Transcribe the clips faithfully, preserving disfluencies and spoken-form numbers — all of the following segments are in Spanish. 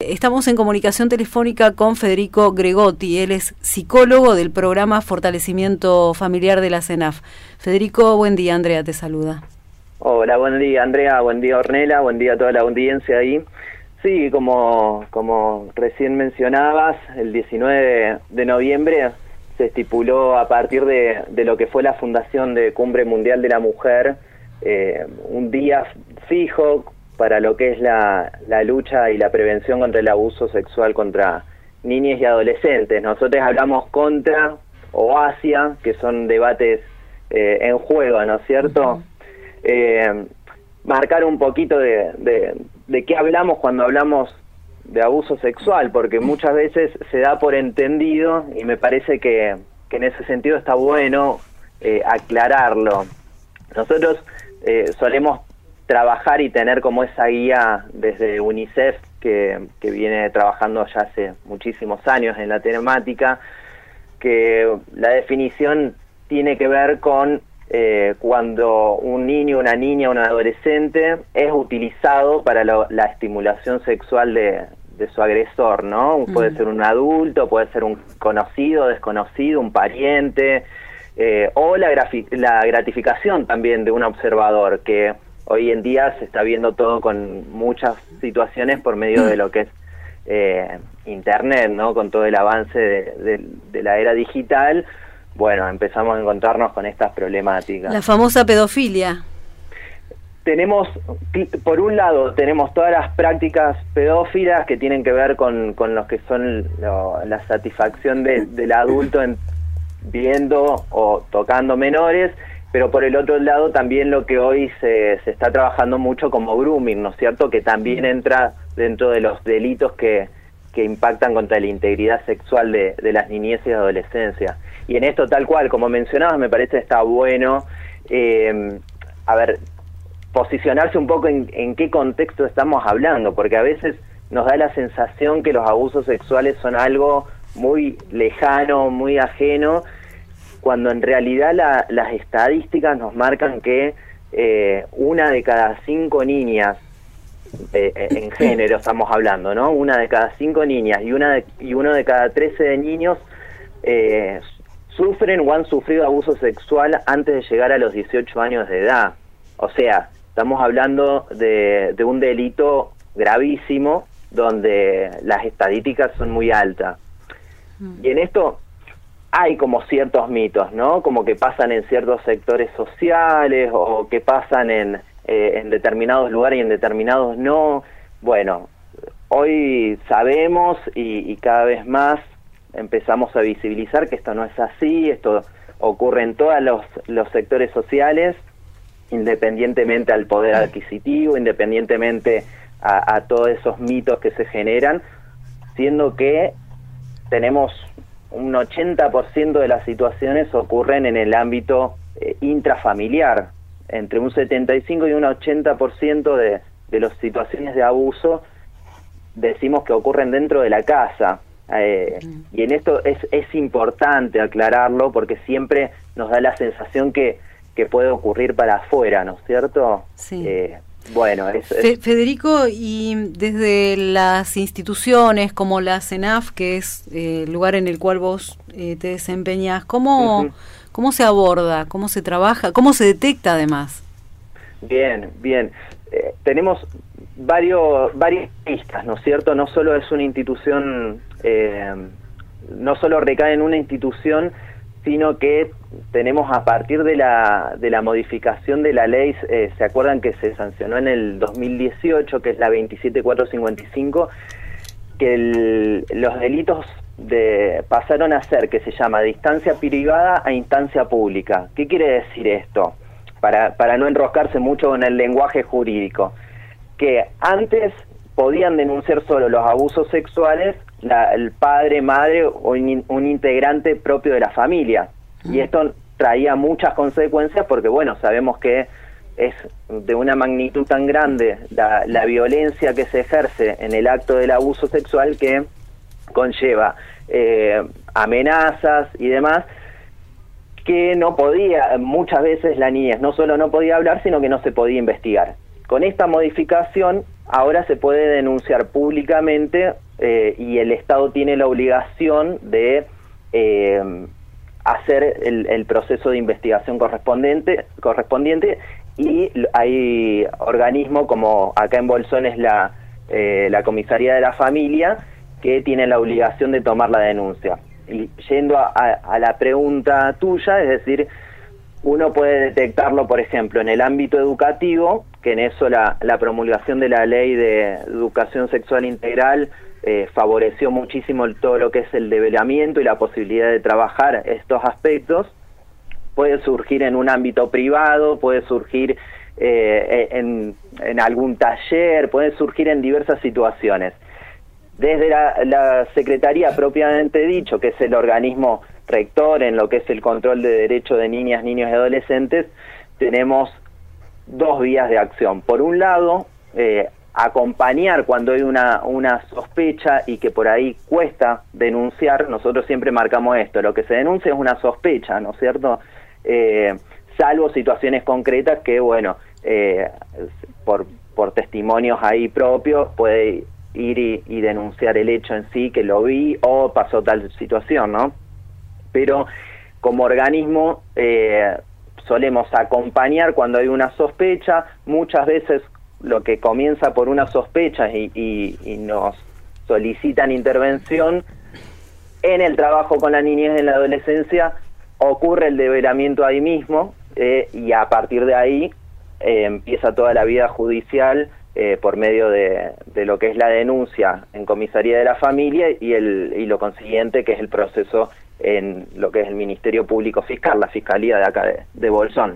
estamos en comunicación telefónica con Federico Gregotti. Él es psicólogo del programa Fortalecimiento Familiar de la CENAF. Federico, buen día. Andrea te saluda. Hola, buen día Andrea, buen día Ornella, buen día a toda la audiencia ahí. Sí, como, como recién mencionabas, el diecinueve de noviembre se estipuló a partir de, de lo que fue la fundación de Cumbre Mundial de la Mujer, eh, un día fijo para lo que es la, la lucha y la prevención contra el abuso sexual contra niñas y adolescentes. Nosotros hablamos contra o hacia, que son debates eh, en juego, ¿no es cierto? Uh-huh. eh, marcar un poquito de, de, de qué hablamos cuando hablamos de abuso sexual, porque muchas veces se da por entendido y me parece que, que en ese sentido está bueno eh, aclararlo. Nosotros eh, solemos trabajar y tener como esa guía desde UNICEF, que, que viene trabajando ya hace muchísimos años en la temática, que la definición tiene que ver con eh, cuando un niño, una niña, un adolescente es utilizado para lo, la estimulación sexual de, de su agresor, ¿no? Mm. Puede ser un adulto, puede ser un conocido, desconocido, un pariente, eh, o la, la gratificación también de un observador, que hoy en día se está viendo todo con muchas situaciones por medio de lo que es eh, Internet, ¿no? Con todo el avance de, de, de la era digital, bueno, empezamos a encontrarnos con estas problemáticas. La famosa pedofilia. Tenemos, por un lado, tenemos todas las prácticas pedófilas que tienen que ver con, con lo que son lo, la satisfacción de, del adulto en, viendo o tocando menores, pero por el otro lado también lo que hoy se, se está trabajando mucho como grooming, ¿no es cierto?, que también entra dentro de los delitos que, que impactan contra la integridad sexual de, de las niñez y adolescencia. Y en esto, tal cual, como mencionabas, me parece está bueno, eh, a ver, posicionarse un poco en, en qué contexto estamos hablando, porque a veces nos da la sensación que los abusos sexuales son algo muy lejano, muy ajeno, cuando en realidad la, las estadísticas nos marcan que eh, una de cada cinco niñas, eh, en género estamos hablando, ¿no? Una de cada cinco niñas y una de, y uno de cada trece de niños eh, sufren o han sufrido abuso sexual antes de llegar a los dieciocho años de edad. O sea, estamos hablando de, de un delito gravísimo donde las estadísticas son muy altas. Mm. Y en esto hay como ciertos mitos, ¿no? Como que pasan en ciertos sectores sociales o que pasan en, eh, en determinados lugares y en determinados no. Bueno, hoy sabemos y, y cada vez más empezamos a visibilizar que esto no es así, esto ocurre en todos los, los sectores sociales, independientemente al poder adquisitivo, independientemente a, a todos esos mitos que se generan, siendo que tenemos un ochenta por ciento de las situaciones ocurren en el ámbito eh, intrafamiliar. Entre un setenta y cinco y un ochenta por ciento de, de las situaciones de abuso decimos que ocurren dentro de la casa. Eh, mm. Y en esto es, es importante aclararlo porque siempre nos da la sensación que, que puede ocurrir para afuera, ¿no es cierto? Sí. Eh, Bueno, es, Fe, Federico, y desde las instituciones como la CENAF, que es eh, el lugar en el cual vos eh, te desempeñas, ¿cómo, uh-huh. ¿cómo se aborda? ¿Cómo se trabaja? ¿Cómo se detecta además? Bien, bien. Eh, tenemos varios, varias pistas, ¿no es cierto? No solo es una institución, eh, no solo recae en una institución, sino que tenemos a partir de la de la modificación de la ley, eh, ¿se acuerdan que se sancionó en el dos mil dieciocho, que es la veintisiete mil cuatrocientos cincuenta y cinco, que el, los delitos de pasaron a ser, que se llama de instancia privada a instancia pública? ¿Qué quiere decir esto? Para, para no enroscarse mucho con el lenguaje jurídico, que antes podían denunciar solo los abusos sexuales La, el padre, madre o in, un integrante propio de la familia. Mm. Y esto traía muchas consecuencias porque, bueno, sabemos que es de una magnitud tan grande la, la violencia que se ejerce en el acto del abuso sexual que conlleva eh, amenazas y demás, que no podía, muchas veces la niñez no solo no podía hablar, sino que no se podía investigar. Con esta modificación ahora se puede denunciar públicamente eh, y el Estado tiene la obligación de eh, hacer el, el proceso de investigación correspondiente, correspondiente y hay organismos como acá en Bolsón es la, eh, la Comisaría de la Familia que tiene la obligación de tomar la denuncia. Y yendo a, a, a la pregunta tuya, es decir, uno puede detectarlo, por ejemplo, en el ámbito educativo, que en eso la, la promulgación de la Ley de Educación Sexual Integral eh, favoreció muchísimo el, todo lo que es el develamiento y la posibilidad de trabajar estos aspectos. Puede surgir en un ámbito privado, puede surgir eh, en, en algún taller, puede surgir en diversas situaciones. Desde la, la Secretaría propiamente dicho, que es el organismo rector en lo que es el control de derechos de niñas, niños y adolescentes, tenemos dos vías de acción. Por un lado, eh, acompañar cuando hay una, una sospecha y que por ahí cuesta denunciar. Nosotros siempre marcamos esto, lo que se denuncia es una sospecha, ¿no es cierto? Eh, salvo situaciones concretas que, bueno, eh, por, por testimonios ahí propios puede ir y, y denunciar el hecho en sí, que lo vi o pasó tal situación, ¿no? Pero como organismo eh, solemos acompañar cuando hay una sospecha. Muchas veces lo que comienza por una sospecha y, y, y nos solicitan intervención, en el trabajo con la niñez y en la adolescencia ocurre el develamiento ahí mismo eh, y a partir de ahí eh, empieza toda la vida judicial eh, por medio de, de lo que es la denuncia en Comisaría de la Familia y, el, y lo consiguiente que es el proceso en lo que es el Ministerio Público Fiscal, la Fiscalía de acá de, de Bolsón.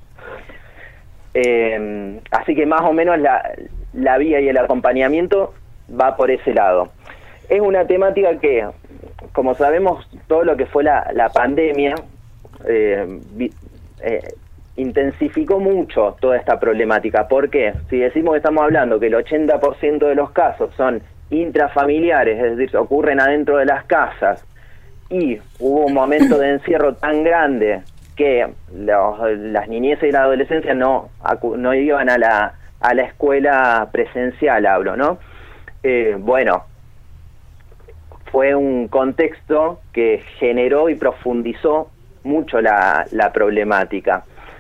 Eh, así que más o menos la, la vía y el acompañamiento va por ese lado. Es una temática que, como sabemos, todo lo que fue la, la pandemia eh, vi, eh, intensificó mucho toda esta problemática. ¿Por qué? Si decimos que estamos hablando que el ochenta por ciento de los casos son intrafamiliares, es decir, ocurren adentro de las casas, y hubo un momento de encierro tan grande que los, las niñeces y la adolescencia no, no iban a la, a la escuela presencial, hablo, ¿no? Eh, bueno, fue un contexto que generó y profundizó mucho la, la problemática.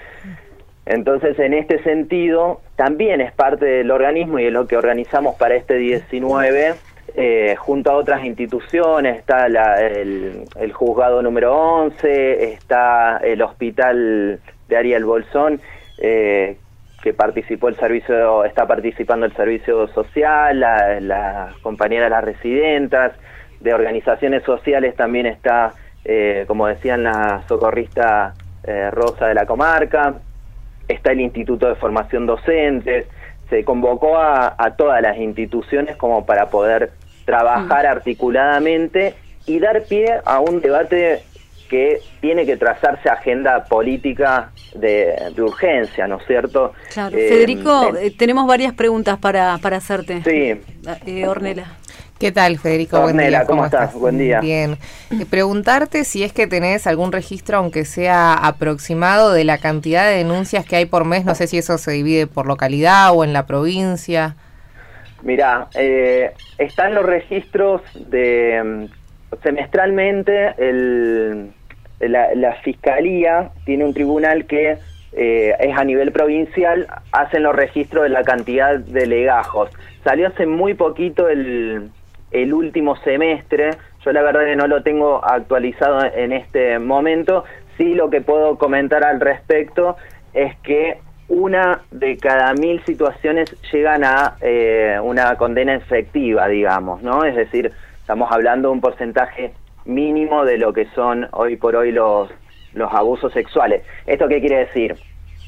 Entonces, en este sentido, también es parte del organismo y de lo que organizamos para este diecinueve, eh, junto a otras instituciones, está la, el, el juzgado número once, está el hospital de Ariel Bolsón, eh, que participó el servicio, está participando el servicio social, la, la compañera de las residentas, de organizaciones sociales también está, eh, como decían, la socorrista eh, Rosa de la comarca, está el Instituto de Formación Docentes. Se convocó a, a todas las instituciones como para poder trabajar articuladamente y dar pie a un debate que tiene que trazarse agenda política de, de urgencia, ¿no es cierto? Claro. Eh, Federico, eh, tenemos varias preguntas para, para hacerte. Sí. Eh, Ornella. ¿Qué tal, Federico? Ornella, Buen día. ¿cómo, ¿cómo estás? estás? Buen día. Bien. Eh, preguntarte si es que tenés algún registro, aunque sea aproximado, de la cantidad de denuncias que hay por mes. No sé si eso se divide por localidad o en la provincia. Mirá, eh, están los registros de... Semestralmente el, la, la Fiscalía tiene un tribunal que eh, es a nivel provincial, hacen los registros de la cantidad de legajos. Salió hace muy poquito el, el último semestre, yo la verdad que no lo tengo actualizado en este momento. Sí, lo que puedo comentar al respecto es que una de cada mil situaciones llegan a eh, una condena efectiva, digamos, ¿no? Es decir, estamos hablando de un porcentaje mínimo de lo que son hoy por hoy los, los abusos sexuales. ¿Esto qué quiere decir?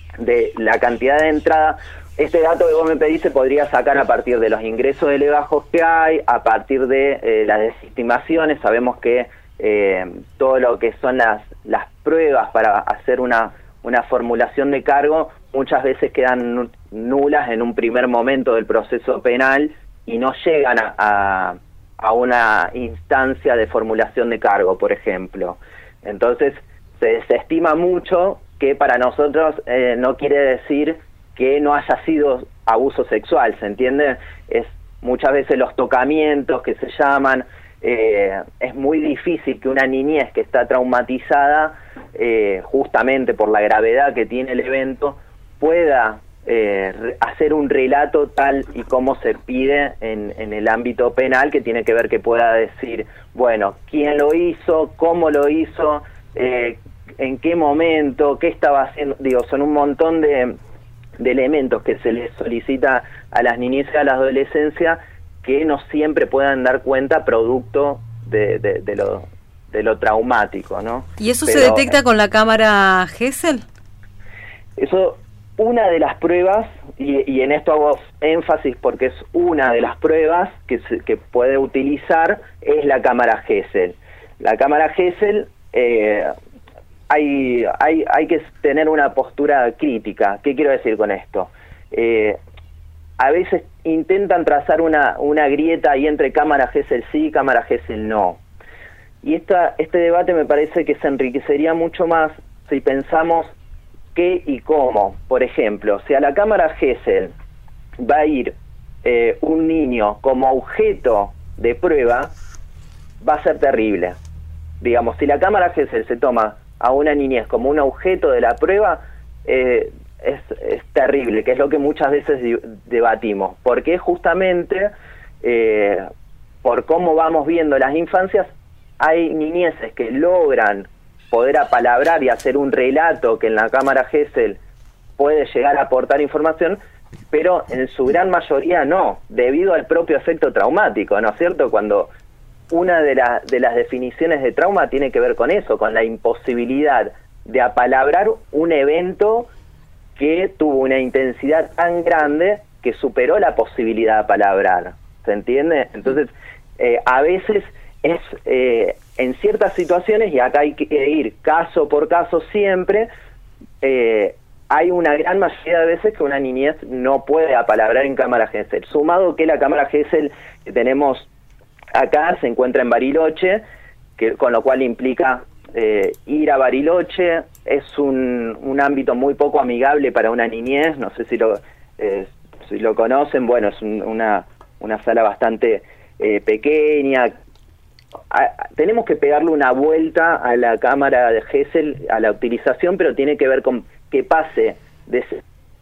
De la cantidad de entrada, este dato que vos me pedís se podría sacar a partir de los ingresos de legajos que hay, a partir de eh, las desestimaciones. Sabemos que eh, todo lo que son las, las pruebas para hacer una, una formulación de cargo muchas veces quedan nulas en un primer momento del proceso penal y no llegan a... a a una instancia de formulación de cargo, por ejemplo. Entonces, se desestima mucho, que para nosotros eh, no quiere decir que no haya sido abuso sexual, ¿se entiende? Es muchas veces los tocamientos que se llaman, eh, es muy difícil que una niñez que está traumatizada, eh, justamente por la gravedad que tiene el evento, pueda eh, hacer un relato tal y como se pide en, en el ámbito penal, que tiene que ver que pueda decir, bueno, quién lo hizo, cómo lo hizo, eh, en qué momento, qué estaba haciendo. Digo, son un montón de, de elementos que se les solicita a las niñeces y a la adolescencia que no siempre puedan dar cuenta producto de, de, de, lo, de lo traumático, ¿no? ¿Y eso Pero, se detecta con la cámara Gesell? Eso, una de las pruebas, y, y en esto hago énfasis porque es una de las pruebas que, se, que puede utilizar, es la cámara Gesell. La cámara Gesell, eh, hay, hay, hay que tener una postura crítica. ¿Qué quiero decir con esto? Eh, a veces intentan trazar una, una grieta ahí entre cámara Gesell sí y cámara Gesell no. Y esta, este debate me parece que se enriquecería mucho más si pensamos qué y cómo. Por ejemplo, si a la cámara Gesell va a ir eh, un niño como objeto de prueba, va a ser terrible. Digamos, si la cámara Gesell se toma a una niñez como un objeto de la prueba, eh, es, es terrible, que es lo que muchas veces di- debatimos. Porque justamente, eh, por cómo vamos viendo las infancias, hay niñeces que logran poder apalabrar y hacer un relato que en la cámara Gesell puede llegar a aportar información, pero en su gran mayoría no, debido al propio efecto traumático, ¿no es cierto? Cuando una de, la, de las definiciones de trauma tiene que ver con eso, con la imposibilidad de apalabrar un evento que tuvo una intensidad tan grande que superó la posibilidad de apalabrar, ¿se entiende? Entonces, eh, a veces es eh, en ciertas situaciones, y acá hay que ir caso por caso siempre, eh, hay una gran mayoría de veces que una niñez no puede apalabrar en cámara Gesell. Sumado que la cámara Gesell que tenemos acá se encuentra en Bariloche, que, con lo cual implica eh, ir a Bariloche, es un, un ámbito muy poco amigable para una niñez, no sé si lo, eh, si lo conocen, bueno, es un, una, una sala bastante eh, pequeña. A, tenemos que pegarle una vuelta a la cámara de Gesell, a la utilización, pero tiene que ver con que pase de ser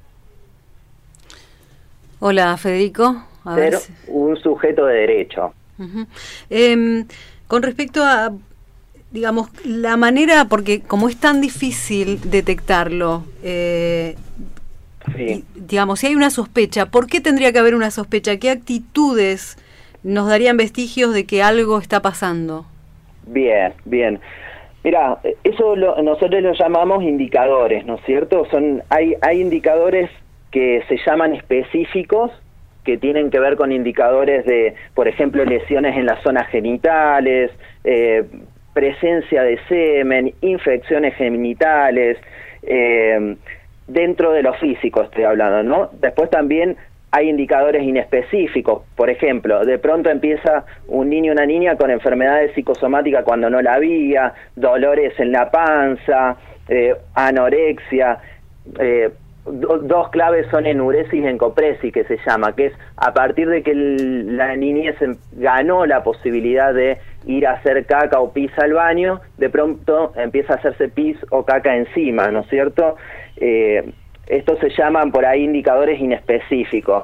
Hola, Federico. A ver si... un sujeto de derecho. Uh-huh. Eh, con respecto a, digamos, la manera, porque como es tan difícil detectarlo, eh, sí. y, digamos, si hay una sospecha, ¿por qué tendría que haber una sospecha? ¿Qué actitudes nos darían vestigios de que algo está pasando? Bien, bien. Mira, eso lo, nosotros lo llamamos indicadores, ¿no es cierto? Son, hay, hay indicadores que se llaman específicos, que tienen que ver con indicadores de, por ejemplo, lesiones en las zonas genitales, eh, presencia de semen, infecciones genitales, eh, dentro de lo físico estoy hablando, ¿no? Después también hay indicadores inespecíficos, por ejemplo, de pronto empieza un niño o una niña con enfermedades psicosomáticas cuando no la había, dolores en la panza, eh, anorexia, eh, do, dos claves son enuresis y encopresis, que se llama, que es a partir de que el, la niñez ganó la posibilidad de ir a hacer caca o pis al baño, de pronto empieza a hacerse pis o caca encima, ¿no es cierto? Eh, Estos se llaman por ahí indicadores inespecíficos.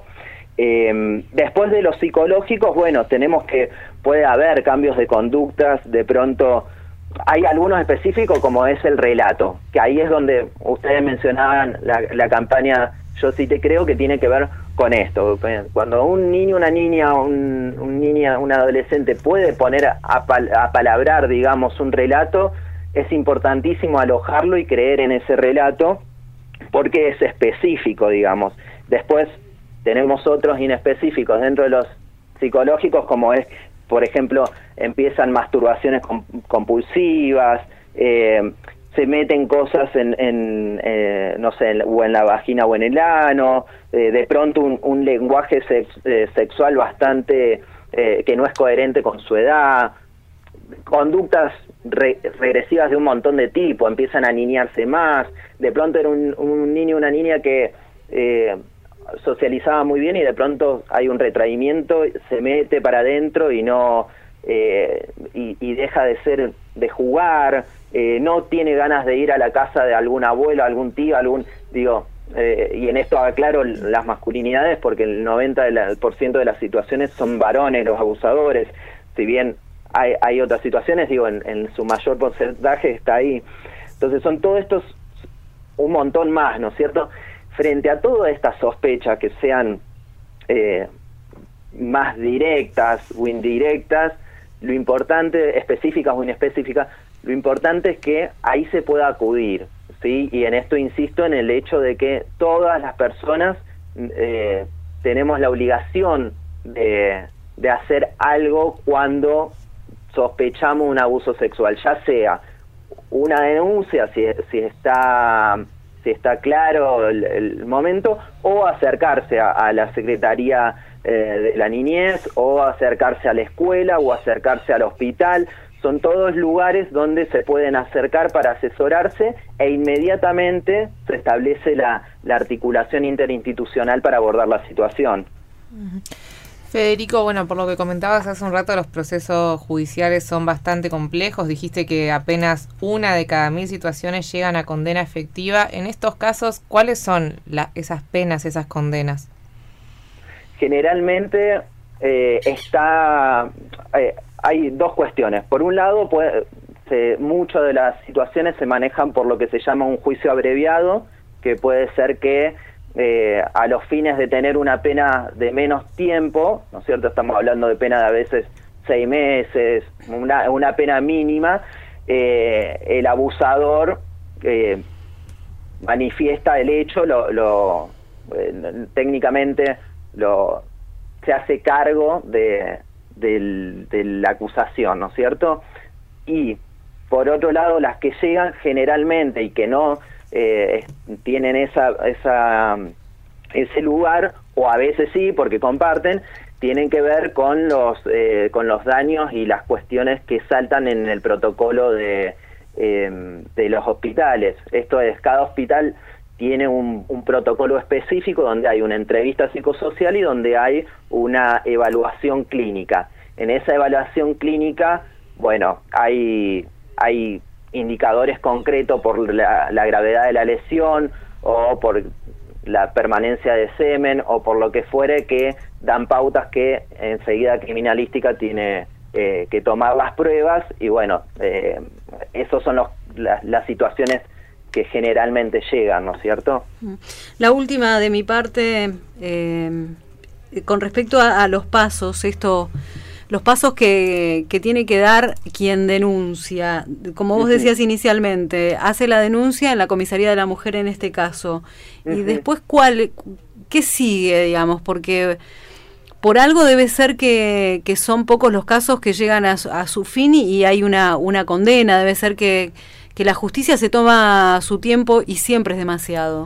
Eh, después de los psicológicos, bueno, tenemos que puede haber cambios de conductas, de pronto hay algunos específicos como es el relato, que ahí es donde ustedes mencionaban la, la campaña Yo sí te creo, que tiene que ver con esto. Cuando un niño, una niña, un, un niña, un adolescente puede poner a, pal, a palabrar, digamos, un relato, es importantísimo alojarlo y creer en ese relato, porque es específico, digamos. Después tenemos otros inespecíficos dentro de los psicológicos, como es, por ejemplo, empiezan masturbaciones compulsivas, eh, se meten cosas en, en eh, no sé, en, o en la vagina o en el ano, eh, de pronto un, un lenguaje sex, eh, sexual bastante eh, que no es coherente con su edad, conductas re, regresivas de un montón de tipo, empiezan a niñarse más, de pronto era un, un niño o una niña que eh, socializaba muy bien y de pronto hay un retraimiento, se mete para adentro y no eh, y, y deja de ser de jugar, eh, no tiene ganas de ir a la casa de algún abuelo, algún tío, algún digo eh, y en esto aclaro las masculinidades porque el noventa por ciento de las situaciones son varones los abusadores, si bien hay, hay otras situaciones, digo en, en su mayor porcentaje está ahí. Entonces son todos estos un montón más, ¿no es cierto? Frente a todas estas sospechas que sean eh, más directas o indirectas, lo importante, específicas o inespecíficas, lo importante es que ahí se pueda acudir, ¿sí? Y en esto insisto en el hecho de que todas las personas eh, tenemos la obligación de, de hacer algo cuando sospechamos un abuso sexual, ya sea una denuncia, si, si está si está claro el, el momento, o acercarse a, a la Secretaría eh, de la Niñez, o acercarse a la escuela, o acercarse al hospital. Son todos lugares donde se pueden acercar para asesorarse e inmediatamente se establece la, la articulación interinstitucional para abordar la situación. Uh-huh. Federico, bueno, por lo que comentabas hace un rato, los procesos judiciales son bastante complejos. Dijiste que apenas una de cada mil situaciones llegan a condena efectiva. En estos casos, ¿cuáles son la, esas penas, esas condenas? Generalmente eh, está eh, hay dos cuestiones. Por un lado, puede, se, muchas de las situaciones se manejan por lo que se llama un juicio abreviado, que puede ser que Eh, a los fines de tener una pena de menos tiempo, ¿no es cierto? Estamos hablando de pena de a veces seis meses, una, una pena mínima, eh, el abusador eh, manifiesta el hecho, lo, lo eh, técnicamente lo, se hace cargo de, de, de la acusación, ¿no es cierto? Y por otro lado, las que llegan generalmente y que no Eh, tienen esa, esa ese lugar, o a veces sí, porque comparten, tienen que ver con los eh, con los daños y las cuestiones que saltan en el protocolo de, eh, de los hospitales. Esto es, cada hospital tiene un, un protocolo específico donde hay una entrevista psicosocial y donde hay una evaluación clínica. En esa evaluación clínica, bueno, hay hay indicadores concretos por la, la gravedad de la lesión o por la permanencia de semen o por lo que fuere, que dan pautas que enseguida criminalística tiene eh, que tomar las pruebas y bueno, eh, esos son los, las, las situaciones que generalmente llegan, ¿no es cierto? La última de mi parte, eh, con respecto a, a los pasos, esto... Los pasos que, que tiene que dar quien denuncia, como vos decías inicialmente, hace la denuncia en la comisaría de la mujer en este caso, uh-huh. Y después, ¿cuál, qué sigue, digamos? Porque por algo debe ser que, que son pocos los casos que llegan a, a su fin y hay una, una condena, debe ser que, que la justicia se toma su tiempo y siempre es demasiado.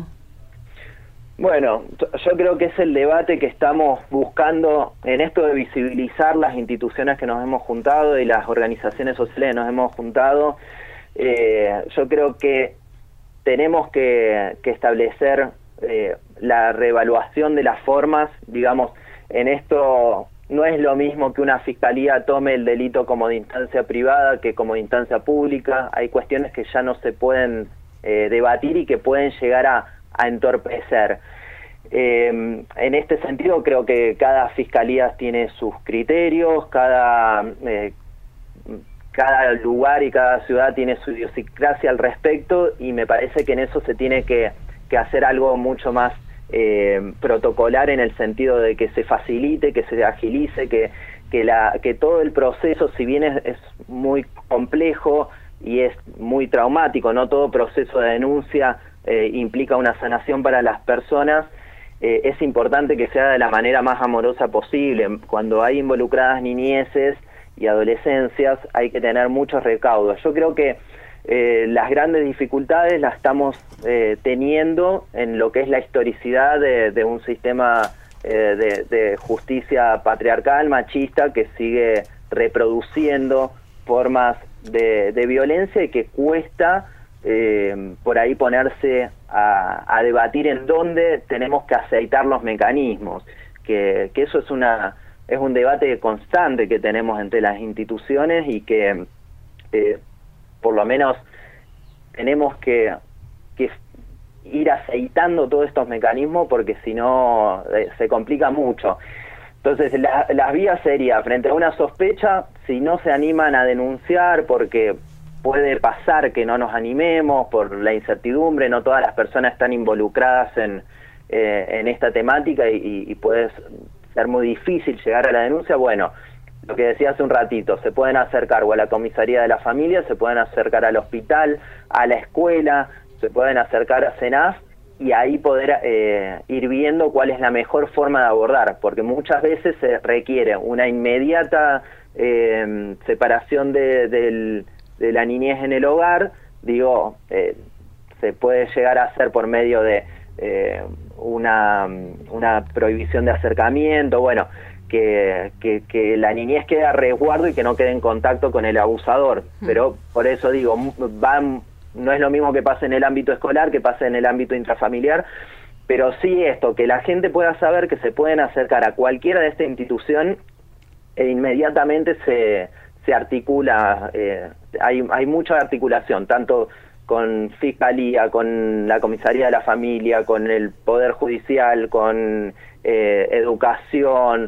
Bueno, yo creo que es el debate que estamos buscando en esto de visibilizar las instituciones que nos hemos juntado y las organizaciones sociales que nos hemos juntado. Eh, yo creo que tenemos que, que establecer eh, la reevaluación de las formas, digamos, en esto no es lo mismo que una fiscalía tome el delito como de instancia privada que como de instancia pública. Hay cuestiones que ya no se pueden eh, debatir y que pueden llegar a a entorpecer. Eh, en este sentido creo que cada fiscalía tiene sus criterios, cada eh, cada lugar y cada ciudad tiene su idiosincrasia al respecto y me parece que en eso se tiene que, que hacer algo mucho más eh, protocolar en el sentido de que se facilite, que se agilice, que, que, la, que todo el proceso, si bien es, es muy complejo y es muy traumático, no todo proceso de denuncia Eh, implica una sanación para las personas, eh, es importante que sea de la manera más amorosa posible. Cuando hay involucradas niñeces y adolescencias hay que tener muchos recaudos. Yo creo que eh, las grandes dificultades las estamos eh, teniendo en lo que es la historicidad de, de un sistema eh, de, de justicia patriarcal, machista, que sigue reproduciendo formas de, de violencia y que cuesta eh, por ahí ponerse a, a debatir en dónde tenemos que aceitar los mecanismos, que, que eso es una es un debate constante que tenemos entre las instituciones y que eh, por lo menos tenemos que, que ir aceitando todos estos mecanismos, porque si no eh, se complica mucho. Entonces la, las vías sería, frente a una sospecha, si no se animan a denunciar, porque puede pasar que no nos animemos por la incertidumbre, no todas las personas están involucradas en, eh, en esta temática y, y puede ser muy difícil llegar a la denuncia. Bueno, lo que decía hace un ratito, se pueden acercar o a la comisaría de la familia, se pueden acercar al hospital, a la escuela, se pueden acercar a CENAF y ahí poder eh, ir viendo cuál es la mejor forma de abordar, porque muchas veces se requiere una inmediata eh, separación de, de, de la niñez en el hogar. Digo, eh, se puede llegar a hacer por medio de eh, una, una prohibición de acercamiento, bueno, que, que, que la niñez quede a resguardo y que no quede en contacto con el abusador, mm. pero por eso digo, van... No es lo mismo que pase en el ámbito escolar, que pase en el ámbito intrafamiliar, pero sí esto, que la gente pueda saber que se pueden acercar a cualquiera de esta institución e inmediatamente se, se articula, eh, hay, hay mucha articulación, tanto con Fiscalía, con la Comisaría de la Familia, con el Poder Judicial, con eh, Educación,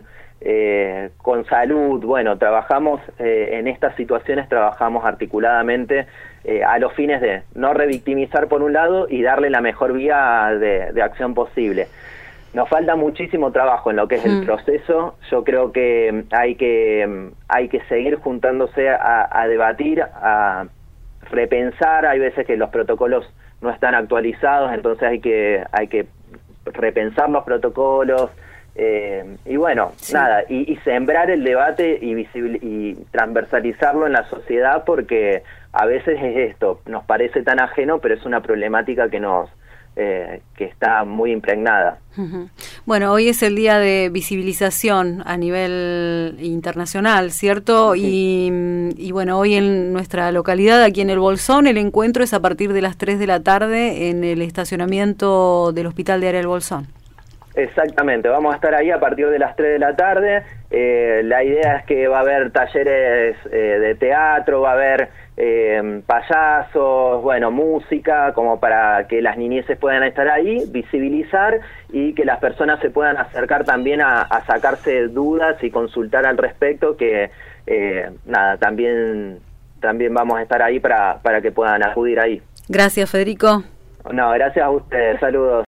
eh, con Salud. Bueno, trabajamos eh, en estas situaciones, trabajamos articuladamente Eh, a los fines de no revictimizar por un lado y darle la mejor vía de, de acción posible. Nos falta muchísimo trabajo en lo que es mm. el proceso. Yo creo que hay que hay que seguir juntándose a, a debatir, a repensar. Hay veces que los protocolos no están actualizados, entonces hay que hay que repensar los protocolos. Eh, y bueno, sí. nada, y, y sembrar el debate y, visibil y transversalizarlo en la sociedad, porque a veces es esto, nos parece tan ajeno, pero es una problemática que nos eh, que está muy impregnada. Uh-huh. Bueno, hoy es el día de visibilización a nivel internacional, ¿cierto? Sí. Y, y bueno, hoy en nuestra localidad, aquí en El Bolsón, el encuentro es a partir de las tres de la tarde en el estacionamiento del Hospital de Área El Bolsón. Exactamente, vamos a estar ahí a partir de las tres de la tarde. Eh, la idea es que va a haber talleres eh, de teatro, va a haber eh, payasos, bueno, música, como para que las niñeces puedan estar ahí, visibilizar y que las personas se puedan acercar también a, a sacarse dudas y consultar al respecto, que eh, nada, también, también vamos a estar ahí para, para que puedan acudir ahí. Gracias, Federico. No, gracias a ustedes, saludos.